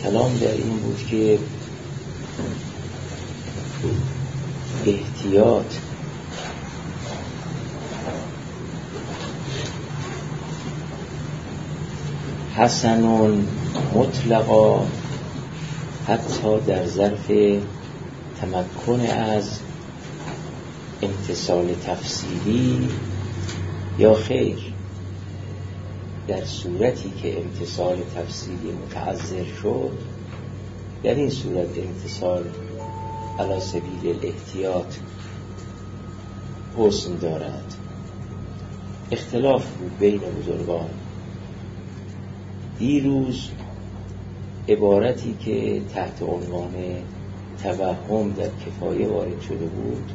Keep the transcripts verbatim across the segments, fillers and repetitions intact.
کلام در این بود که احتیاط حسن مطلقا حتی در ظرف تمکن از امتثال تفصیلی یا خیر، در صورتی که امتثال تفصیلی متعذر شد، در این صورت امتثال علی سبیل الاحتیاط حسن دارد. اختلاف بود بین بزرگان. دیروز عبارتی که تحت عنوان توهم در کفایه وارد شده بود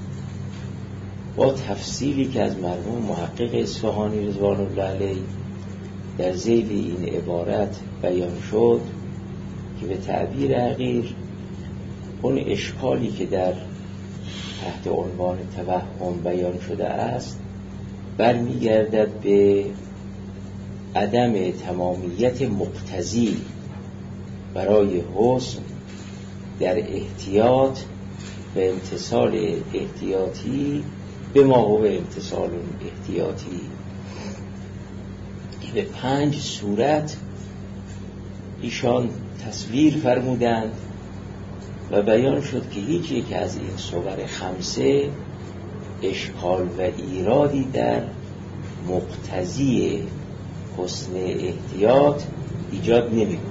با تفصیلی که از مرحوم محقق اصفهانی رضوان الله علیه در ذیل این عبارت بیان شد که به تعبیر حقیر اون اشکالی که در تحت عنوان توهم بیان شده است برمیگردد به عدم تمامیت مقتضی برای حسن در احتیاط و امتثال احتیاطی به ما هو امتثال احتیاطی که به پنج صورت ایشان تصویر فرمودند و بیان شد که هیچ یک از این صور خمسه اشکال و ایرادی در مقتضی حسن احتیاط ایجاد نمی کند.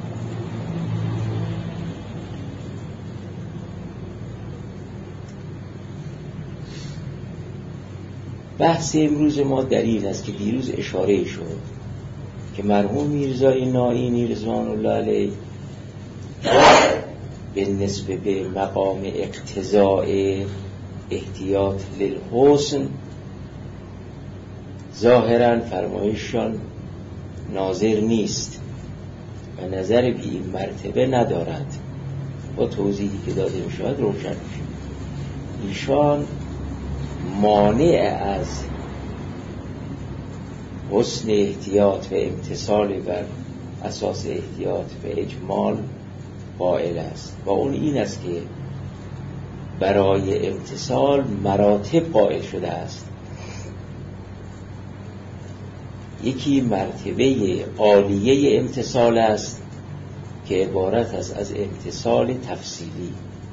بحث امروز ما در این است که دیروز اشاره شد که مرحوم میرزای نائینی رضوان الله علیه به نسبه به مقام اقتضاء احتیاط للحسن ظاهراً فرمایششان ناظر نیست و نظر به این مرتبه ندارد. با توضیحی که داده می شود روشن میشه. ایشان مانع از حسن احتیاط و امتثال بر اساس احتیاط و اجمال قائل است و اون این است که برای امتثال مراتب قائل شده است. یکی مرتبه عالیه امتثال است که عبارت است از امتثال تفصیلی.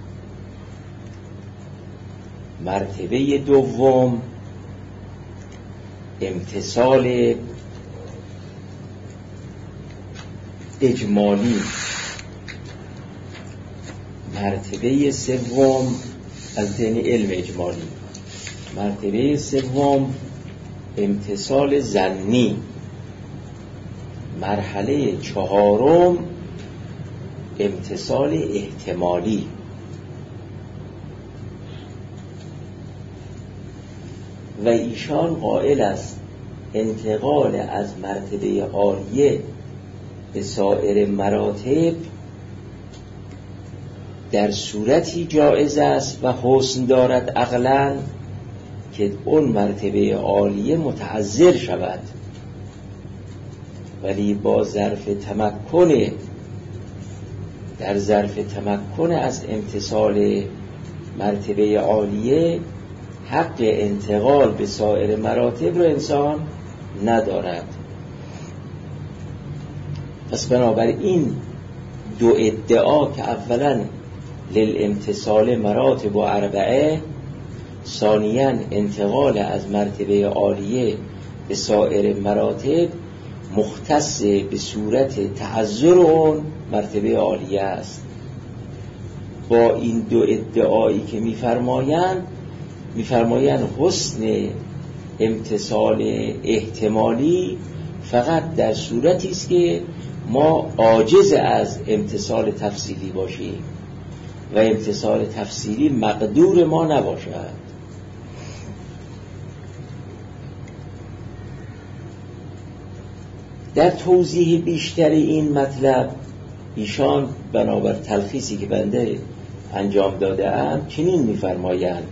مرتبه دوم امتثال اجمالی. مرتبه سوم از دین علم اجمالی. مرتبه سوم امتثال ظنی. مرحله چهارم امتثال احتمالی. و ایشان قائل است انتقال از مرتبه عالیه به سایر مراتب در صورتی جایز است و حسن دارد عقلاً که اون مرتبه عالیه متعذر شود، ولی با ظرف تمکن در ظرف تمکن از امتثال مرتبه عالیه حق انتقال به سایر مراتب رو انسان ندارد. پس بنابراین دو ادعا که اولا للامتثال مراتب و اربعه، ثانیاً انتقال از مرتبه عالیه به سایر مراتب مختص به صورت تعذر اون مرتبه عالیه است. با این دو ادعایی که می‌فرمایند می‌فرمایند حسن امتثال احتمالی فقط در صورتی است که ما عاجز از امتثال تفصیلی باشیم و امتثال تفصیلی مقدور ما نباشد. در توضیح بیشتر این مطلب ایشان بنابر تلخیصی که بنده انجام داده ام چنین می‌فرمایند: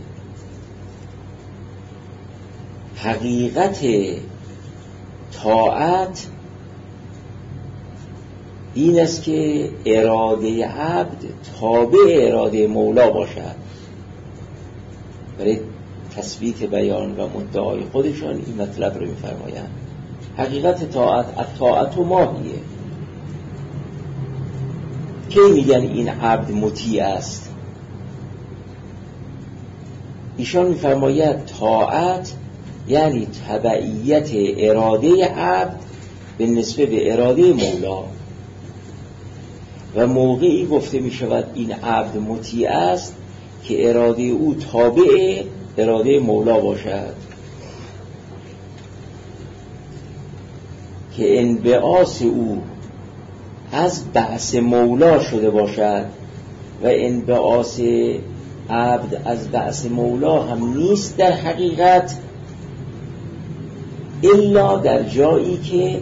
حقیقت طاعت این است که اراده عبد تابع اراده مولا باشد. برای تثبیت بیان و مدعای خودشان این مطلب رو می‌فرمایند. حقیقت طاعت الطاعت و ماهیه. کی میگن این عبد مطیع است؟ ایشان می‌فرماید طاعت یعنی تبعیت اراده عبد به نسبت به اراده مولا، و موقعی گفته می شود این عبد مطیع است که اراده او تابع اراده مولا باشد، که انبعاث او از بعث مولا شده باشد و انبعاث عبد از بعث مولا هم نیست در حقیقت، الا در جایی که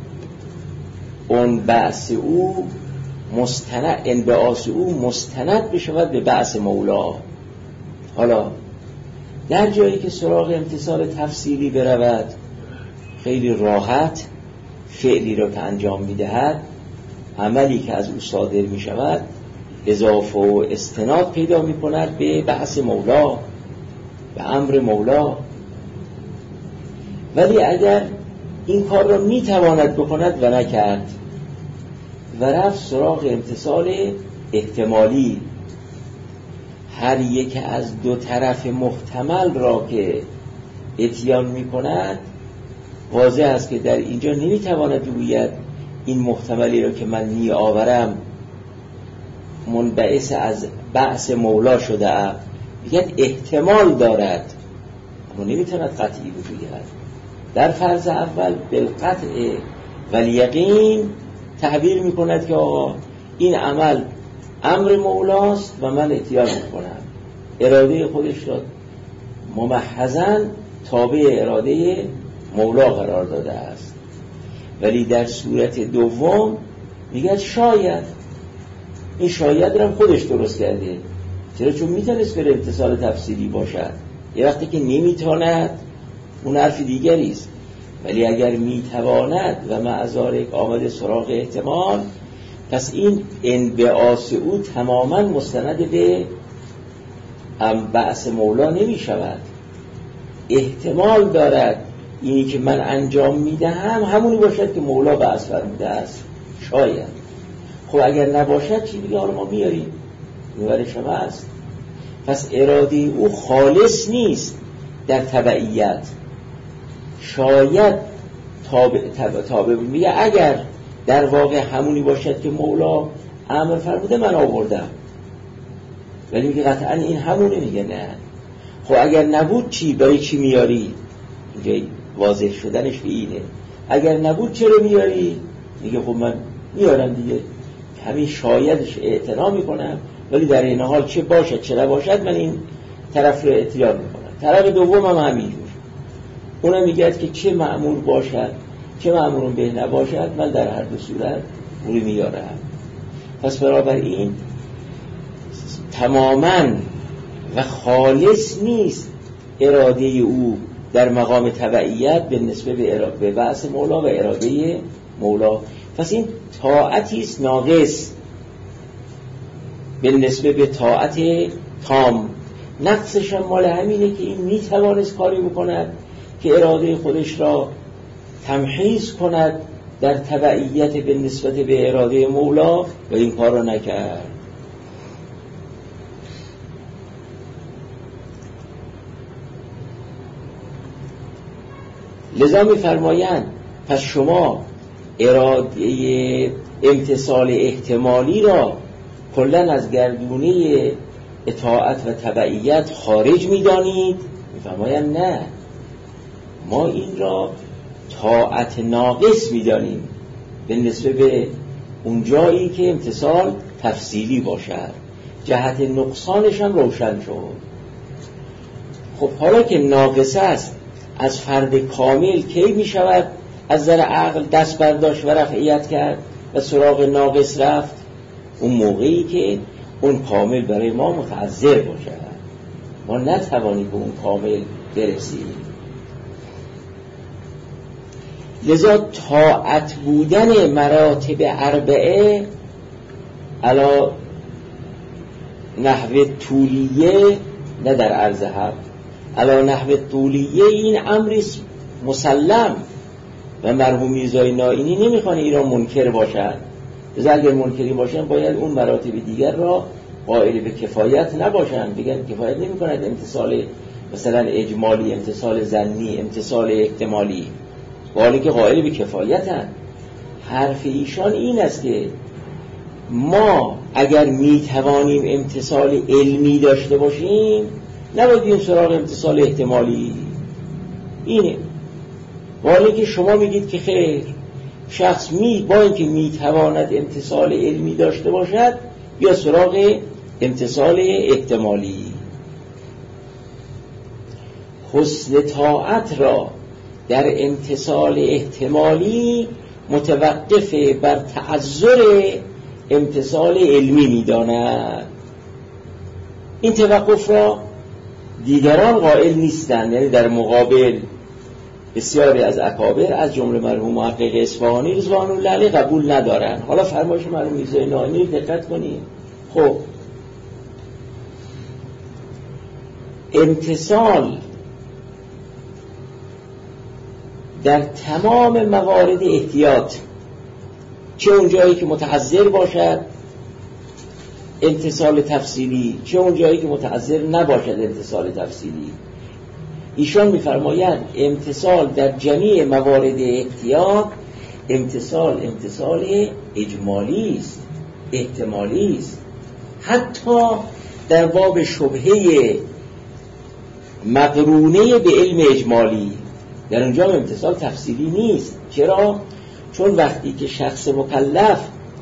اون بعث او مستند انبعاث او مستند بشود به بعث مولا. حالا در جایی که سراغ امتثال تفصیلی برود، خیلی راحت فعلی را که انجام میدهد، عملی که از او صادر می شود اضافه و استناد پیدا می کند به بعث مولا، به امر مولا. ولی اگر این کار را می تواند بکند و نکرد و رفت سراغ امتثال احتمالی، هر یک از دو طرف محتمل را که اتیان می کند، واضح است که در اینجا نمی تواند بگوید این محتملی را که من می آورم منبعث از بعث مولا شده ام، میگه احتمال دارد، اما نمی تواند قطعی بگوید. در فرض اول بالقطع والیقین تعبیر می کند که آقا این عمل امر مولاست و من اتیان می کنم، اراده خودش را ممحضاً تابع اراده مولا قرار داده است. ولی در صورت دوم میگه شاید این شاید را خودش درست کرده، چرا؟ چون میتونست بر امتثال تفصیلی باشد. یه وقتی که نمیتواند اون حرف دیگری است، ولی اگر میتواند و معذارک آمده سراغ احتمال، پس این انبعاث او تماما مستند به بعث مولا نمی شود. احتمال دارد اینی که من انجام میدهم همونی باشد که مولا بعث فرموده است، شاید. خب اگر نباشد چی دیگه؟ حالا ما میاریم میبره شما است. پس اراده او خالص نیست در تبعیت، شاید تابع تابع تابع میگه اگر در واقع همونی باشد که مولا امر فرموده من آوردم، ولی میگه قطعا این همونه، میگه نه. خب اگر نبود چی؟ برای چی میاری؟ میگه واضح شدنش به اینه. اگر نبود چرا میاری؟ میگه خب من میارم دیگه، همین شایدش اعتنا میکنم، ولی در این حال چه باشد چه نباشد من این طرف رو اتیان میکنم. طرف دوم هم همینجور، اونم میگه که چه مأمور باشد چه مأمور به نباشد من در هر دو صورت اونو میارم. پس بنابراین تماما و خالص نیست اراده او در مقام تبعیت به نسبت به بعث مولا و اراده مولا. پس این طاعتی است ناقص به نسبت به طاعت تام. نقصش هم مال همینه که این میتوانست کاری بکند که اراده خودش را تمحیص کند در تبعیت به نسبت به اراده مولا، و این کار را نکرد. لذا می‌فرمایند پس شما اراده امتثال احتمالی را کلاً از گردونه اطاعت و تبعیت خارج می‌دانید؟ می‌فرمایند نه، ما این را طاعت ناقص می‌دانیم به نسبت به اون جایی که امتثال تفصیلی باشد. جهت نقصانش هم روشن شد. خب حالا که ناقص است، از فرد کامل کی می شود از نظر عقل دست برداشت و رفعیت کرد و سراغ ناقص رفت؟ اون موقعی که اون کامل برای ما متعذر باشد، ما نتوانیم به اون کامل برسیم. لذا طاعت بودن مراتب اربعه علا نحو طولیه، نه در عرض حق، علا نحو طولیه، این امری مسلم و مرحوم میرزای نائینی نمیخوان ایران منکر باشن. لذا اگر منکری باشن باید اون مراتب دیگر را قائل به کفایت نباشن، بگن کفایت نمی کند امتصال مثلا اجمالی، امتصال ظنی، امتصال احتمالی، حالی که قائل به کفایتن. حرف ایشان این است که ما اگر می توانیم امتصال علمی داشته باشیم نباید بریم سراغ امتصال احتمالی. اینه. حالی که شما میگید که خیر، شخص می با اینکه می تواند امتصال علمی داشته باشد بیا سراغ امتصال احتمالی. حسن طاعت را در امتصال احتمالی متوقف بر تعذر امتصال علمی می‌داند. این توقف را دیگران قائل نیستند، یعنی در مقابل بسیاری از اکابر از جمله مرحوم محقق اصفهانی رضوان الله علیه قبول ندارن. حالا فرمایش مرحوم میرزای نائینی دقت کنید. خب امتصال در تمام موارد احتیاط، چه اون جایی که متعذر باشد امتصال تفصیلی، چه اون جایی که متعذر نباشد امتصال تفصیلی، ایشان می‌فرمایند امتصال در جمیع موارد احتیاط امتصال امتصال اجمالی است، احتمالی است. حتی در باب شبهه مقرونه به علم اجمالی در اونجا امتصال تفصیلی نیست. چرا؟ چون وقتی که شخص مکلف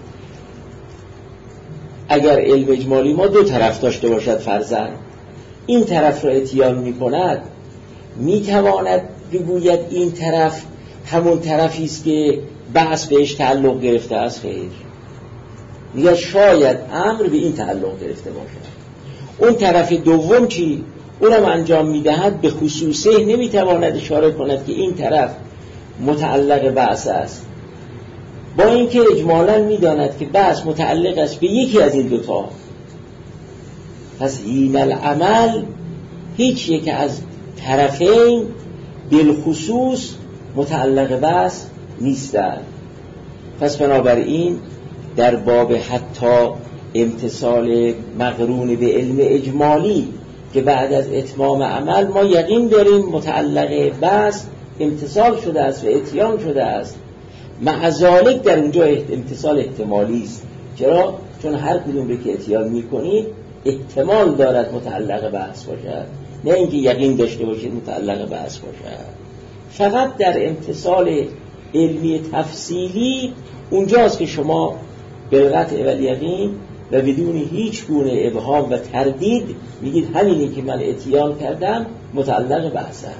اگر علم اجمالی ما دو طرف داشته باشد فرضاً، این طرف را اتیان می کند، می تواند بگوید این طرف همون طرفی است که بحث بهش تعلق گرفته است؟ خیر، میگه شاید امر به این تعلق گرفته باشد. اون طرف دوم چی؟ اونم انجام میدهد به خصوصه نمیتواند اشاره کند که این طرف متعلق بحث است، با اینکه اجمالاً میداند که بحث متعلق است به یکی از این دوتا. پس این العمل هیچ یک از طرفین بالخصوص متعلق بحث نیستند. پس بنابراین در باب حتی امتصال مقرون به علم اجمالی که بعد از اتمام عمل ما یقین داریم متعلق بحث امتصال شده است و اتیان شده است، مع ذالک در اونجا امتصال احتمالی است. چرا؟ چون هر کدوم رو که اتیان میکنید احتمال دارد متعلق بحث باشد، نه اینکه یقین داشته باشید متعلق بحث باشد. فقط در امتصال علمی تفصیلی اونجاست که شما بالقطع و الیقین و بدون هیچ گونه ابهام و تردید میگید همینی که من اتیان کردم متعلق بحث است.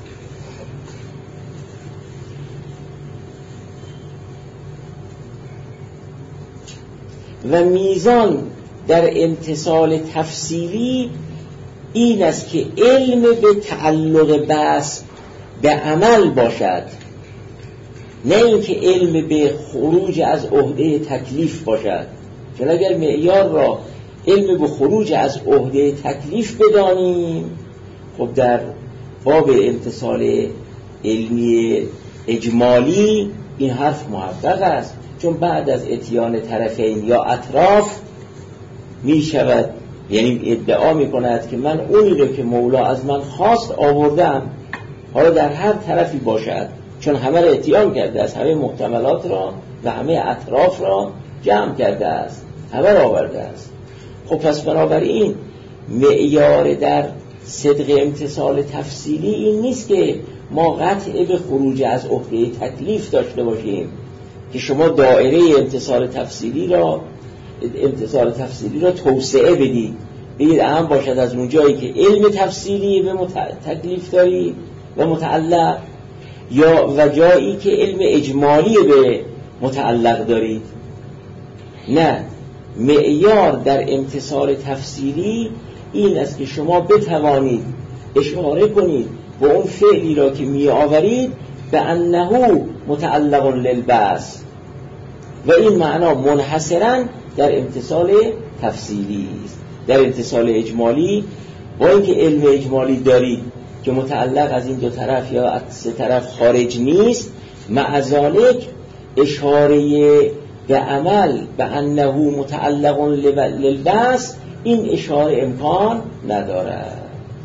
و میزان در امتصال تفصیلی این است که علم به تعلق بحث به عمل باشد، نه اینکه علم به خروج از عهده تکلیف باشد. چون اگر معیار را علم به خروج از عهده تکلیف بدانیم، خب در باب امتصال علمی اجمالی این حرف محقق است، چون بعد از اتیان طرفین یا اطراف می شود، یعنی ادعا می کند که من اونی رو که مولا از من خواست آوردم، حالا در هر طرفی باشد، چون همه را اتیان کرده است، همه محتملات را و همه اطراف را جمع کرده است، همه را آورده است. خب پس بنابراین معیار در صدق امتصال تفصیلی این نیست که ما قطع به خروج از عهده تکلیف داشته باشیم که شما دایره امتصال تفصیلی را امتصال تفصیلی را توسعه بدید، بگید اهم باشد از اون جایی که علم تفصیلی به تکلیف دارید و متعلق، یا و جایی که علم اجمالی به متعلق دارید. نه، معیار در امتصال تفصیلی این است که شما بتوانید اشاره کنید به اون فعلی را که می آورید به انه متعلق للبعث و این معنا منحصرا در امتصال تفصیلی است. در امتصال اجمالی با اینکه علم اجمالی دارید که متعلق از این دو طرف یا از سه طرف خارج نیست، مع ذالک اشاره به عمل به انه متعلق للبعث این اشاره امکان ندارد.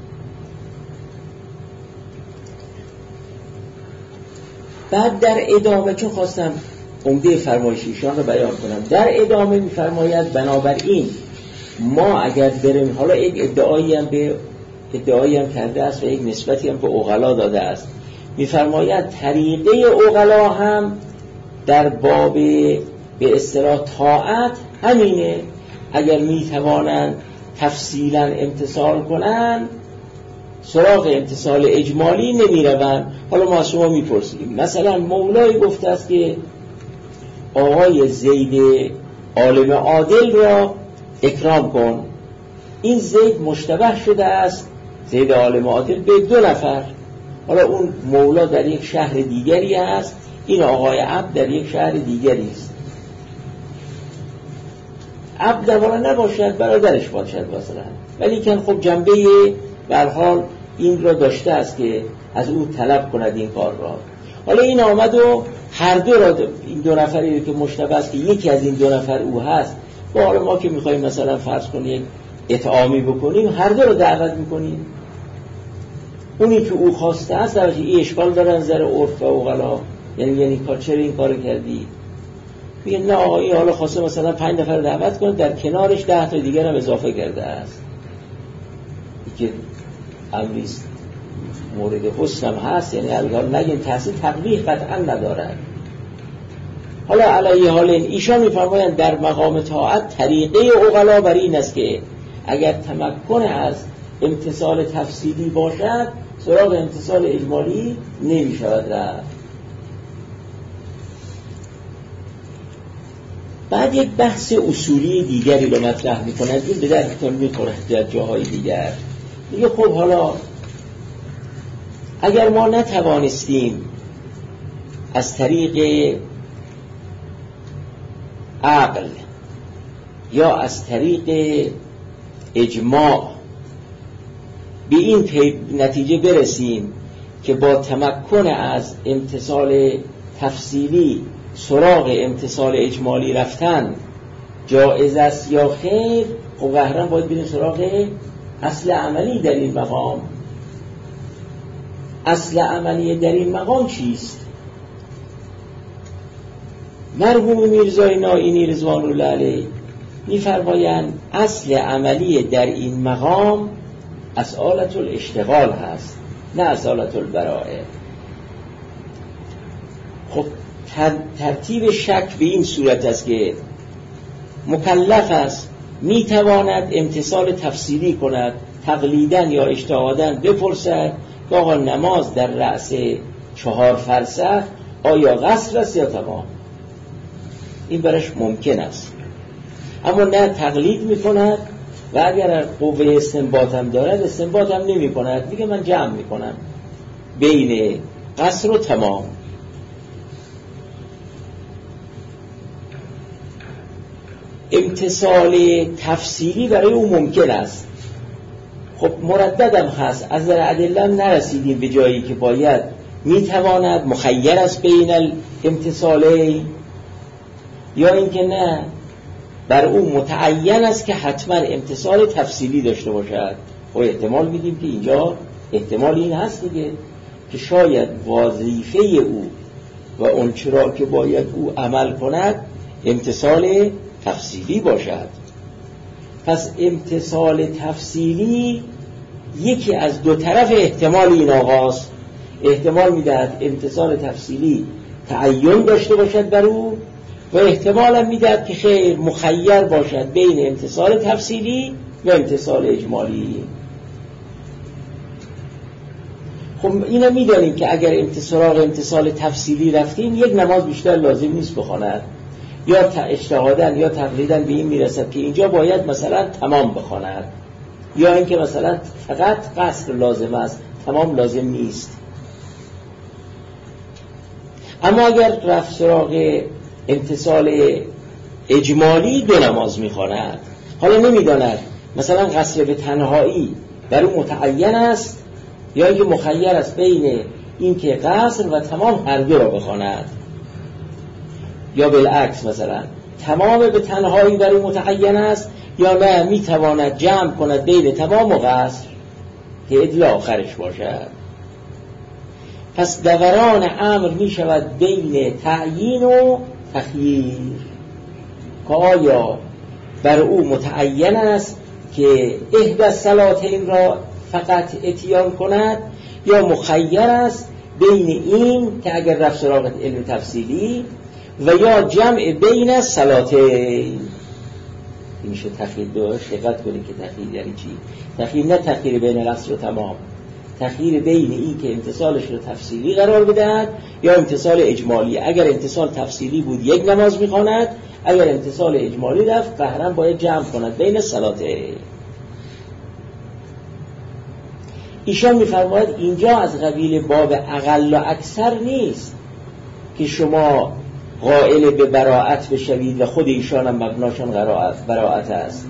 بعد در ادامه، چون خواستم عمده فرمایش ایشان رو بیان کنم، در ادامه می‌فرماید بنابراین ما اگر بریم، حالا یک ادعایی هم به ادعایی هم کرده است و یک نسبتی هم به عقلا داده است، می‌فرماید طریقه عقلا هم در باب به اصطلاح طاعت همینه. اگر می‌توانند تفصیلا امتثال کنند سراغ امتثال اجمالی نمی‌روند. حالا ما از شما می‌پرسیم، مثلا مولای گفته است که آقای زید عالم عادل را اکرام کن. این زید مشتبه شده است، زید عالم عادل، به دو نفر. حالا اون مولا در یک شهر دیگری است، این آقای عبد در یک شهر دیگری است. عبد والا نباشد، برادرش باشد مثلا، ولی که خب جنبه به هر حال این را داشته است که از او طلب کند این کار را. حالا این آمد و هر دو را، این دو نفری که مشتبه است که یکی از این دو نفر او هست، با حالا ما که میخواییم مثلا فرض کنیم اطعامی بکنیم، هر دو را دعوت میکنیم. اونی که او خواسته است در این اشکال داره نظر عرف و عقلا، یعنی یعنی کار چرا این کارو کردی؟ میگه نه آقا این حالا خواسته مثلا پنج نفر دعوت کنه، در کنارش ده تا دیگر هم اضافه کرده است. این که امریست مورد حسن هم هست، یعنی الان نگیم تحصیل تقبیح قطعا ندارد. حالا علیه حال ایشان میفرمایند در مقام طاعت طریقه عقلا بر این است که اگر تمکن از امتصال تفصیلی باشد سراغ امتصال اجمالی نمی شود رفت. بعد یک بحث اصولی دیگری رو مطرح میکنند، این به درتون میخوره در جاهای دیگر. میگه خب حالا اگر ما نتوانستیم از طریق عقل یا از طریق اجماع به این نتیجه برسیم که با تمکن از امتصال تفصیلی سراغ امتصال اجمالی رفتن جایز است یا خیر، خب قهرن باید بریم سراغ اصل عملی در این مقام. اصل عملی در این مقام چیست؟ مرحوم میرزای نائینی رضوان الله علیه می‌فرمایند اصل عملی در این مقام اصالت الاشتغال هست، نه اصالت البراءه. خب ترتیب شک به این صورت است که مکلف است میتواند امتصال تفصیلی کند، تقلیدن یا اجتهادن بپرسد که آقا نماز در رأس چهار فرسخ آیا قصر است یا تمام. این برش ممکن است، اما نه تقلید میکند و اگر قوه استنباط هم دارد استنباط هم نمی کند، میگه من جمع میکنم بین قصر و تمام. امتصال تفصیلی برای او ممکن است. خب مرددم هست، از در ادله نرسیدیم به جایی که باید میتواند مخیر است بین الامتصاله یا اینکه نه بر او متعین است که حتما امتصال تفصیلی داشته باشد. خب احتمال میدیم که اینجا احتمال این هست دیگه که شاید وظیفه او و اون چرا که باید او عمل کند امتصال تفصیلی باشد. پس امتصال تفصیلی یکی از دو طرف احتمال این آغاز، احتمال میدهد امتصال تفصیلی تعین داشته باشد بر او و احتمال هم میدهد که خیر مخیر باشد بین امتصال تفصیلی و امتصال اجمالی. خب اینا میدانیم که اگر امتصال امتصال تفصیلی رفتیم یک نماز بیشتر لازم نیست بخواند، یا اجتهادن یا تقلیدن به این میرسد که اینجا باید مثلا تمام بخواند، یا اینکه مثلا فقط قصر لازم است تمام لازم نیست. اما اگر رفت سراغ امتصال اجمالی دو نماز میخواند. حالا نمیداند مثلا قصر به تنهایی بر او متعین است یا اینکه مخیر است بین اینکه قصر و تمام هر دو را بخواند، یا بالعکس مثلا تمام به تنهایی بر او متعین است یا نه میتواند جمع کند بین تمام و قصر که ادل آخرش باشد. پس دوران امر می شود بین تعیین و تخییر که آیا بر او متعین است که احدی الصلاتین را فقط اتیان کند یا مخیر است بین این که اگر رفت سراغ علم تفصیلی و یا جمع بین الصلاتین. این میشه تخییر. داشت دقت کنید که تخییر یعنی چی؟ تخییر نه تخییر بین العصر و تمام، تخییر بین این که امتصالش رو تفصیلی قرار بدهد یا امتصال اجمالی. اگر امتصال تفصیلی بود یک نماز میخواند، اگر امتصال اجمالی رفت قهرن باید جمع کند بین الصلاتین. ایشان میفرماید اینجا از قبیل باب اقل و اکثر نیست که شما قائل به براءت بشوید و خود ایشان هم مبناشان براءت است.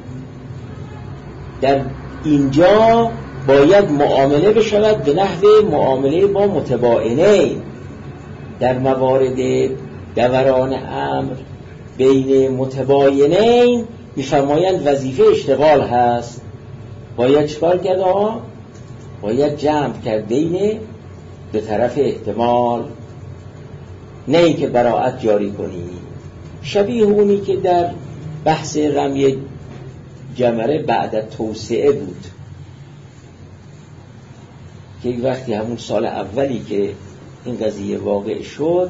در اینجا باید معامله بشود به نحو معامله با متباینین. در موارد دوران امر بین متباینین میفرمایند وظیفه اشتغال هست. باید چکار کرد آقا؟ باید جمع کرد بین دو طرف احتمال، نه ای که براءت جاری کنی. شبیه اونی که در بحث رمی جمره بعد توسعه بود که یک وقتی همون سال اولی که این قضیه واقع شد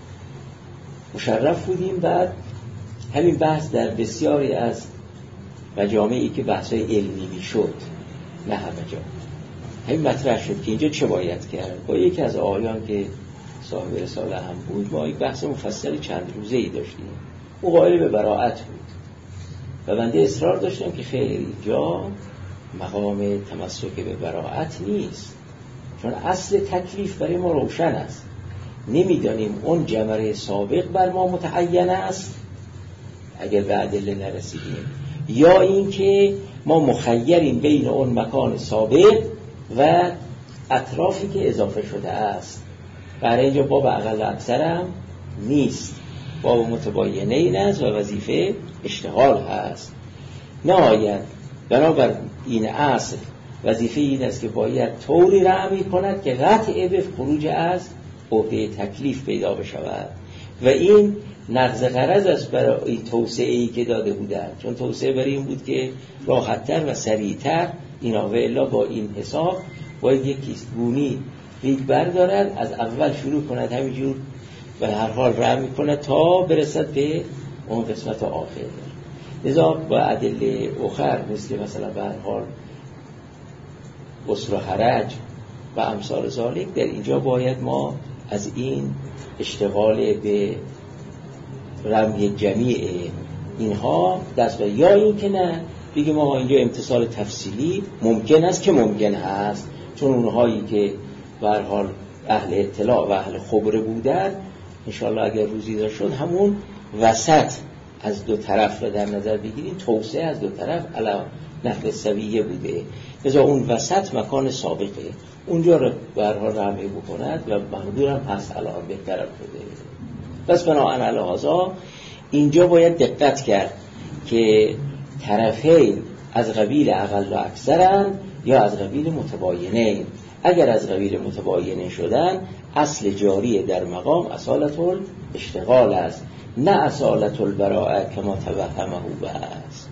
مشرف بودیم. بعد همین بحث در بسیاری از مجامعی که بحث‌های علمی میشد، نه همه جا، همین مطرح شد که اینجا چه باید کرد. با یکی از آقایان که صاحب رساله هم بود ما یک بحث مفصل چند روزه‌ای داشتیم. او قائل به براءت بود و بنده اصرار داشتم که خیر اینجا مقام تمسک به براءت نیست، چون اصل تکلیف برای ما روشن است. نمیدانیم اون جمره سابق بر ما متعین است اگر به ادله نرسیدیم، یا اینکه ما مخیریم بین اون مکان سابق و اطرافی که اضافه شده است. برای اینجا باب اقل اکثر هم نیست، باب متباینین است و وظیفه اشتغال هست. نهایت بنابر این اصل وظیفه این است که باید طوری رعمی کند که قطع به خروج از عهده تکلیف پیدا بشود و این نقض غرض است برای این توسعه‌ای که داده بودند، چون توسعه برای این بود که راحت‌تر و سریع‌تر اینا و الا با این حساب باید یک گونی ریگ بردارد، از اول شروع کند همینجور و هر حال رعمی کند تا برسد به اون قسمت آخر. لذا با ادله اخر مثل مثلا به هر حال اسر و حرج و امثال ذالک در اینجا باید ما از این اشتغال به رمی جمیع اینها دست بر، یا این که نه بگیم ما اینجا امتصال تفصیلی ممکن است که ممکن هست، چون اونهایی که به هر حال اهل اطلاع و اهل خبره بودن انشاءالله اگر روزی داشت شد همون وسط از دو طرف رو در نظر بگیریم، توسعه از دو طرف علی نحو سویه بوده، لذا اون وسط مکان سابقه اونجا رو به هر حال رمی بکند و محدود هم هست الان بهتر بوده. پس بنابراین علی هذا اینجا باید دقت کرد که طرفین از قبیل اقل و اکثرن یا از قبیل متباینین. اگر از قبیل متباینین شدن اصل جاری در مقام اصالت الاشتغال است، نه اصالت البراءه کما توهمه بس.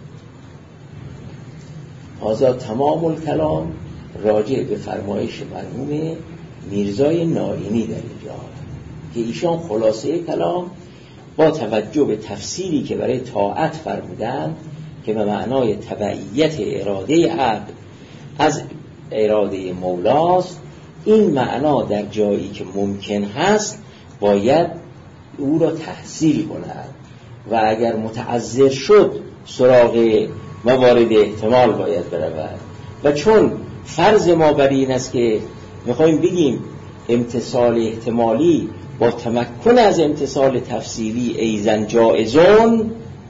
هذا تمام الکلام راجع به فرمایش مرحوم میرزای نائینی در اینجا که ایشان خلاصه کلام با توجه به تفسیری که برای طاعت فرمودند که به معنای تبعیت اراده عبد از اراده مولاست، این معنا در جایی که ممکن هست باید او را تحصیل کند و اگر متعذر شد سراغ موارد احتمال باید برود. و چون فرض ما بر این است که میخوایم بگیم امتصال احتمالی با تمکن از امتثال تفصیلی ایزن جائزون،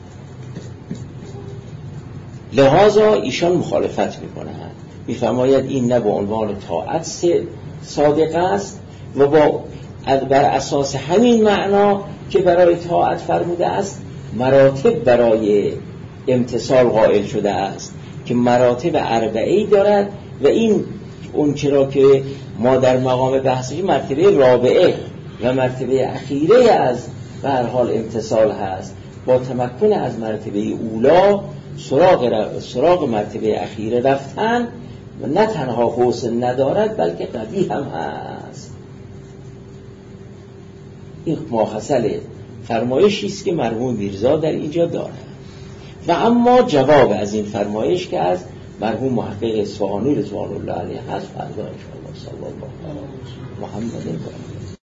لحاظا ایشان مخالفت میکنند. میفرماید این نه به عنوان طاعت صادق است و با بر اساس همین معنا که برای طاعت فرموده است مراتب برای امتثال قائل شده است که مراتب اربعه‌ای دارد و این اون چرا که ما در مقام بحثی مرتبه رابعه و مرتبه اخیره از به هر حال امتثال هست. با تمکن از مرتبه اولا سراغ, سراغ مرتبه اخیره رفتن و نه تنها حسن ندارد بلکه قوی هم هست. این ماحصل فرمایشی است که مرحوم میرزا در اینجا دارد. و اما جواب از این فرمایش که از مرحوم محقق اصفهانی رضوان الله علیه هست فردا ان شاء الله. صلی الله علیه و محمد.